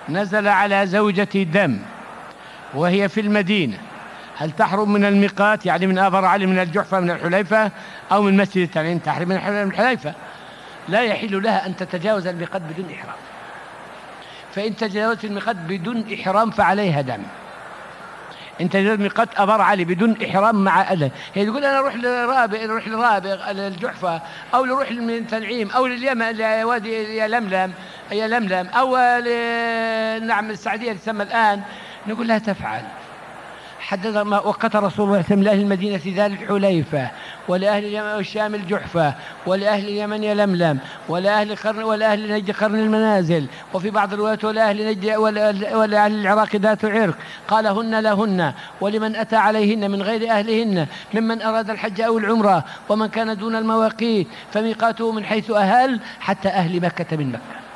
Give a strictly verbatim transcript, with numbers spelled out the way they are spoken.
نزل على زوجة دم وهي في المدينة، هل تحرم من الميقات؟ يعني من أبر علي، من الجحفة، من الحليفة، أو من مسجد التنعيم؟ تحرم من الحليفة. لا يحل لها أن تتجاوز الميقات بدون إحرام، فإن تجاوزت الميقات بدون إحرام فعليها دم. إن تجاوزت الميقات أبر علي بدون إحرام مع أذى، هي تقول أنا أروح لرابغ، أروح لرابغ الجحفة، أو نروح للتنعيم، أو لليمن لوادي يا لملم يا لملم، أو نعم السعدية تسمى الآن، نقول لها تفعل. حدد ما وقت رسول الله لأهل المدينة ذات الحليفة، ولأهل الشام الجحفة، ولأهل اليمن يلملم، ولأهل قرن ولأهل نجد قرن المنازل، وفي بعض الروايات ولأهل نجد ولأهل العراق ذات عرق، قال هن لهن ولمن أتى عليهن من غير أهلهن ممن أراد الحج أو العمرة، ومن كان دون المواقيت فميقاته من حيث أهل حتى أهل مكة من مكة.